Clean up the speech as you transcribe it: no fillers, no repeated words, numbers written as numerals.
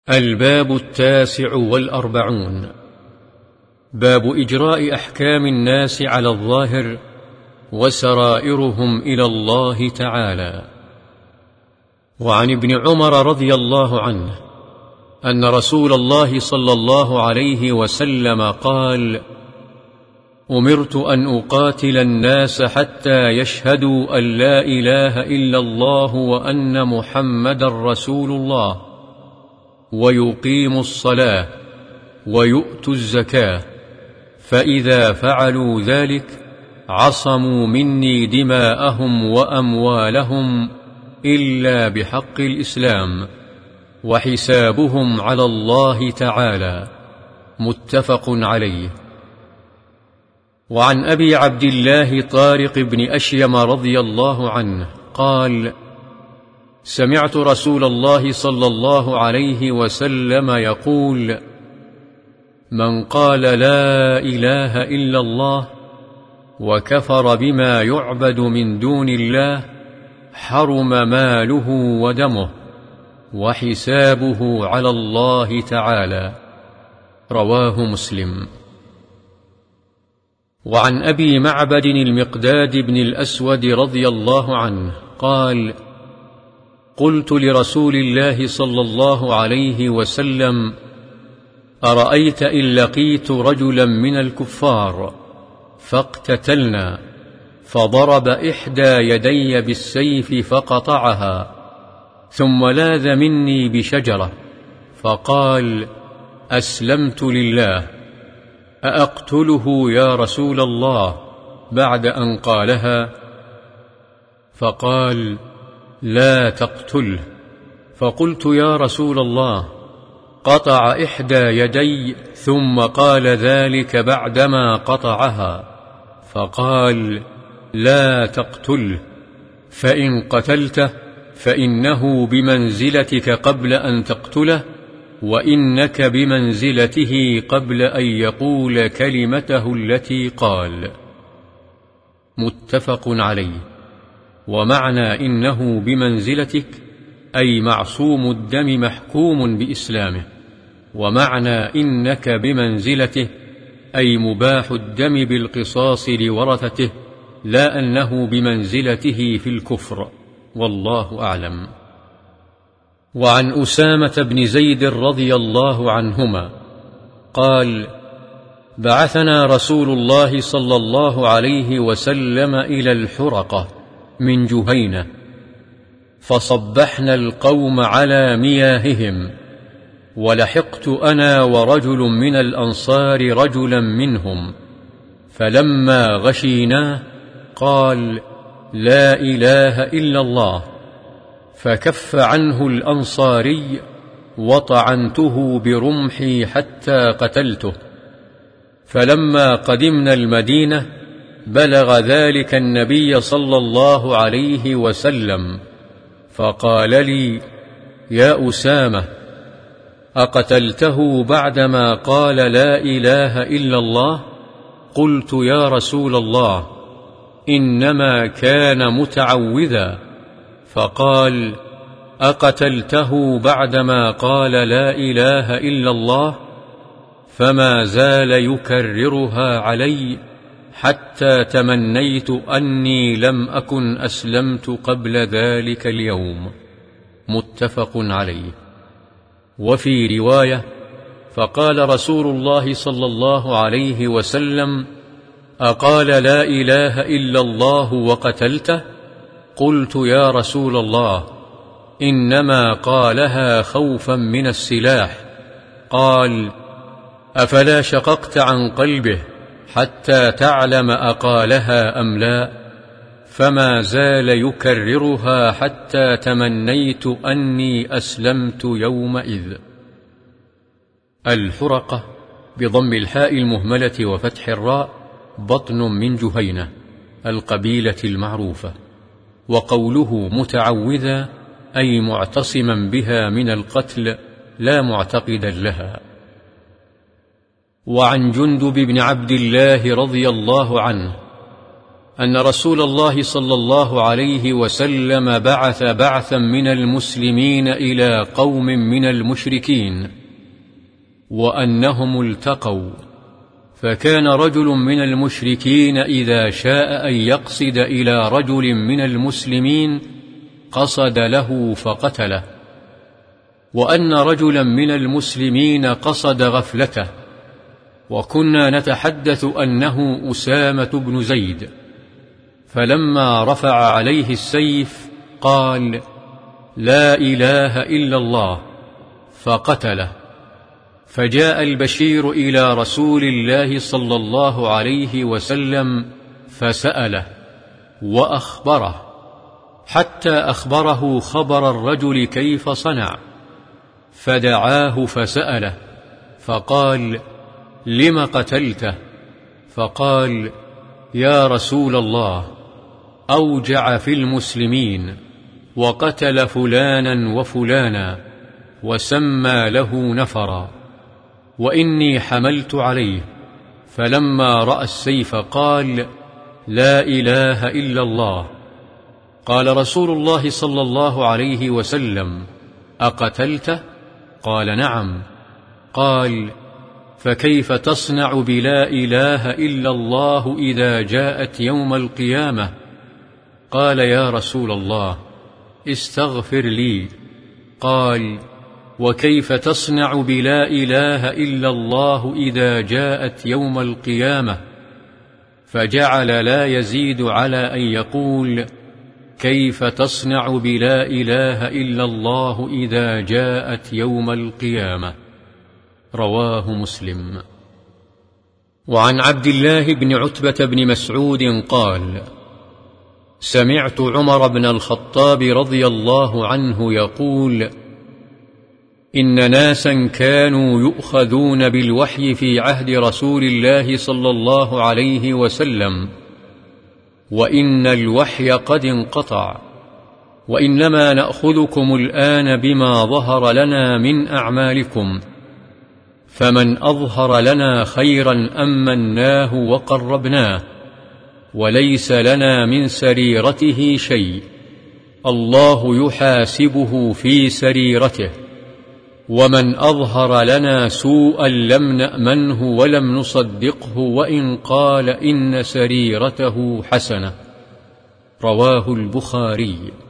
الباب 49. باب إجراء أحكام الناس على الظاهر وسرائرهم إلى الله تعالى. وعن ابن عمر رضي الله عنه أن رسول الله صلى الله عليه وسلم قال: أمرت أن أقاتل الناس حتى يشهدوا أن لا إله إلا الله وأن محمدا رسول الله، ويقيموا الصلاة ويؤتوا الزكاة، فإذا فعلوا ذلك عصموا مني دماءهم وأموالهم إلا بحق الإسلام، وحسابهم على الله تعالى. متفق عليه. وعن أبي عبد الله طارق بن أشيم رضي الله عنه قال: سمعت رسول الله صلى الله عليه وسلم يقول: من قال لا إله إلا الله وكفر بما يعبد من دون الله حرم ماله ودمه، وحسابه على الله تعالى. رواه مسلم. وعن أبي معبد المقداد بن الأسود رضي الله عنه قال: قلت لرسول الله صلى الله عليه وسلم: أرأيت إن لقيت رجلا من الكفار فاقتتلنا، فضرب إحدى يدي بالسيف فقطعها، ثم لاذ مني بشجرة فقال: أسلمت لله، أأقتله يا رسول الله بعد أن قالها؟ فقال: لا تقتله. فقلت: يا رسول الله، قطع إحدى يدي ثم قال ذلك بعدما قطعها. فقال: لا تقتله، فإن قتلته فإنه بمنزلتك قبل أن تقتله، وإنك بمنزلته قبل أن يقول كلمته التي قال. متفق عليه. ومعنى إنه بمنزلتك أي معصوم الدم محكوم بإسلامه، ومعنى إنك بمنزلته أي مباح الدم بالقصاص لورثته، لا أنه بمنزلته في الكفر، والله أعلم. وعن أسامة بن زيد رضي الله عنهما قال: بعثنا رسول الله صلى الله عليه وسلم إلى الحرقة من جهينة، فصبحنا القوم على مياههم، ولحقت أنا ورجل من الأنصار رجلا منهم، فلما غشيناه قال: لا إله إلا الله، فكف عنه الأنصاري، وطعنته برمحي حتى قتلته. فلما قدمنا المدينة بلغ ذلك النبي صلى الله عليه وسلم، فقال لي: يا أسامة، أقتلته بعدما قال لا إله إلا الله؟ قلت: يا رسول الله، إنما كان متعوذا. فقال: أقتلته بعدما قال لا إله إلا الله؟ فما زال يكررها علي حتى تمنيت أني لم أكن أسلمت قبل ذلك اليوم. متفق عليه. وفي رواية: فقال رسول الله صلى الله عليه وسلم: أقال لا إله إلا الله وقتلته؟ قلت: يا رسول الله، إنما قالها خوفا من السلاح. قال: أفلا شققت عن قلبه حتى تعلم أقالها أم لا؟ فما زال يكررها حتى تمنيت أني أسلمت يومئذ. الحرقة بضم الحاء المهملة وفتح الراء بطن من جهينة، القبيلة المعروفة. وقوله متعوذا أي معتصما بها من القتل، لا معتقدا لها. وعن جندب بن عبد الله رضي الله عنه أن رسول الله صلى الله عليه وسلم بعث بعثا من المسلمين إلى قوم من المشركين، وأنهم التقوا، فكان رجل من المشركين إذا شاء أن يقصد إلى رجل من المسلمين قصد له فقتله، وأن رجلا من المسلمين قصد غفلته، وكنا نتحدث أنه أسامة بن زيد، فلما رفع عليه السيف قال: لا إله إلا الله، فقتله. فجاء البشير إلى رسول الله صلى الله عليه وسلم فسأله وأخبره، حتى أخبره خبر الرجل كيف صنع، فدعاه فسأله فقال: لم قتلته؟ فقال: يا رسول الله، أوجع في المسلمين وقتل فلانا وفلانا وسمى له نفرا، وإني حملت عليه، فلما رأى السيف قال: لا إله إلا الله. قال رسول الله صلى الله عليه وسلم: أقتلته؟ قال: نعم. قال: فكيف تصنع بلا إله إلا الله إذا جاءت يوم القيامة؟ قال: يا رسول الله، استغفر لي. قال: وكيف تصنع بلا إله إلا الله إذا جاءت يوم القيامة؟ فجعل لا يزيد على أن يقول: كيف تصنع بلا إله إلا الله إذا جاءت يوم القيامة؟ رواه مسلم. وعن عبد الله بن عتبة بن مسعود قال: سمعت عمر بن الخطاب رضي الله عنه يقول: إن ناسا كانوا يؤخذون بالوحي في عهد رسول الله صلى الله عليه وسلم، وإن الوحي قد انقطع، وإنما نأخذكم الآن بما ظهر لنا من أعمالكم، فمن أظهر لنا خيرا أمناه وقربناه، وليس لنا من سريرته شيء، الله يحاسبه في سريرته، ومن أظهر لنا سوءا لم نأمنه ولم نصدقه وإن قال إن سريرته حسنة. رواه البخاري.